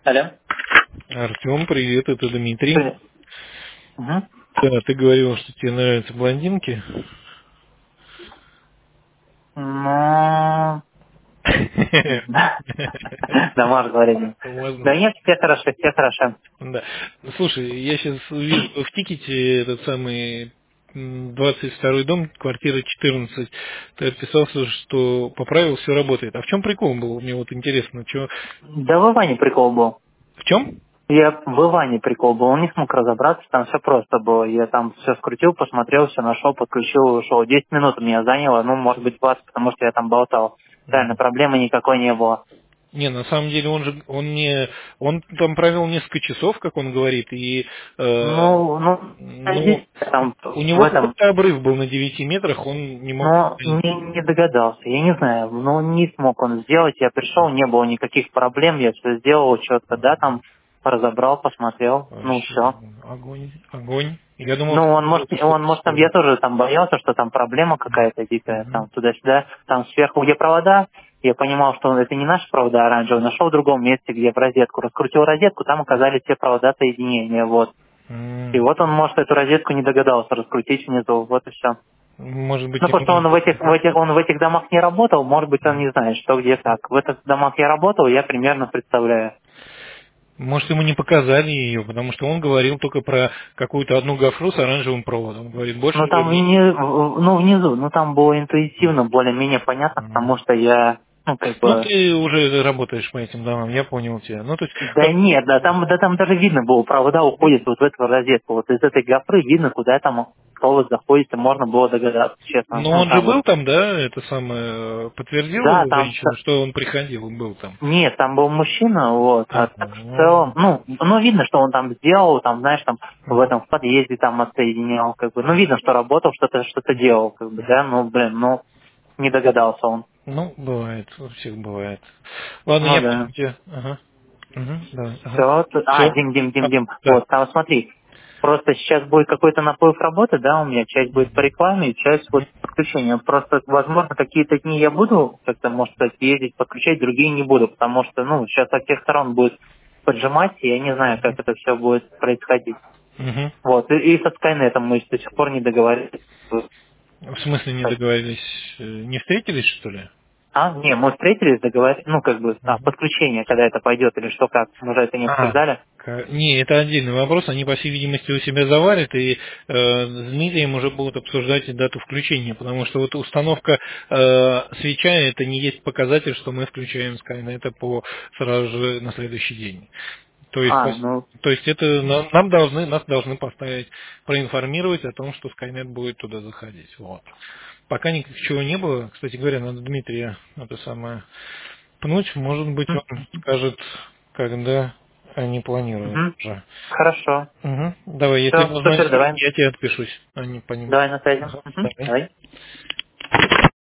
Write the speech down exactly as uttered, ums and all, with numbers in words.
Алло. Артем, привет, это Дмитрий. Привет. Угу. Да, ты говорил, что тебе нравятся блондинки. Ну, да, да, можно говорить. Можно. Да нет, все хорошо, все хорошо. Да. Слушай, я сейчас вижу в тикете этот самый м, двадцать второй дом, квартира четырнадцать. Ты отписался, что по правилу все работает. А в чем прикол был? Мне вот интересно, что... Да в Иване прикол был. В чем? Я в Иване прикол был, он не смог разобраться, там все просто было. Я там все скрутил, посмотрел, все нашел, подключил, ушел. Десять минут у меня заняло, ну, может быть, двадцать, потому что я там болтал. Реально, проблемы никакой не было. Не, на самом деле он же, он не, он там провел несколько часов, как он говорит, и, э, Ну, ну, ну, здесь, там, у в него этом, какой-то обрыв был на девяти метрах, он не мог... но не, не догадался, я не знаю, ну, не смог он сделать, я пришел, не было никаких проблем, я все сделал четко, да, там, разобрал, посмотрел, ну, Вообще, все. огонь, огонь. Я думал, Ну, он может, что он может там, я тоже там боялся, что там проблема какая-то дикая, Мгм. там туда-сюда, там сверху, где провода, я понимал, что это не наши провода оранжевые, нашел в другом месте, где в розетку, раскрутил розетку, там оказались все провода соединения, вот. И М. вот он, может, эту розетку не догадался раскрутить внизу, вот и все. Может быть, Ну, потому что именно... он в этих, в этих, он в этих домах не работал, может быть, он не знает, что где как. В этих домах я работал, я примерно представляю. Может, ему не показали ее, потому что он говорил только про какую-то одну гофру с оранжевым проводом. Он говорит, больше Ну, там, мне... не, ну, внизу, ну, там было интуитивно, более-менее понятно, Мгм. потому что я, ну, как Ну, бы, ты уже работаешь по этим домам, я понял тебя. Ну, то есть, да как... нет, да там, да там даже видно было, провода уходят вот в эту розетку, вот из этой гофры видно, куда там провод заходит, и можно было догадаться, честно. Но Ну, он же там вот, был там, да, это самое, подтвердила да, его там, женщина, что он приходил, он был там. нет, там был мужчина, вот, а А, так в ну, целом, ну, ну, видно, что он там сделал, там, знаешь, там, в мгм. этом, в подъезде там отсоединял, как бы, ну, видно, что работал, что-то, что-то делал, как бы, да, ну, блин, ну, не догадался он. Ну, бывает, у всех бывает. Ладно, Ну, я да. понял тебя. Ага. Мгм, давай, ага. Все, а, Все? Дим, Дим, Дим, А, Дим, да. вот, там, смотри, просто сейчас будет какой-то наплыв работы, да, у меня часть будет по Мгм. рекламе, часть вот подключение. Просто, возможно, какие-то дни я буду как-то, может сказать, ездить, подключать, другие не буду, потому что, ну, сейчас со всех сторон будет поджимать, и я не знаю, как это все будет происходить. Мгм. Вот, и, и со Скайнетом мы до сих пор не договорились. В смысле не договорились? э, Не встретились, что ли? А, не, мы встретились, договорились, ну, как бы, а, Мгм. подключение, когда это пойдет, или что, как, мы же это не А, обсуждали. ка- не, это отдельный вопрос. Они, по всей видимости, у себя заварят, и э, с Дмитрием уже будут обсуждать дату включения, потому что вот установка э, свеча это не есть показатель, что мы включаем Skynet это по сразу же на следующий день. То есть, А, пос- ну, то есть это на- нам должны, нас должны поставить, проинформировать о том, что Skynet будет туда заходить. Вот. Пока ничего не было, кстати говоря, надо Дмитрия это самое пнуть, может быть, м, он скажет, когда они планируют мгм, уже. хорошо. Угу. Давай, если Все, узнаю супер, сроки, давай. я тебе отпишусь. Они по ним. Давай на связи. Ага, Мгм, давай. давай.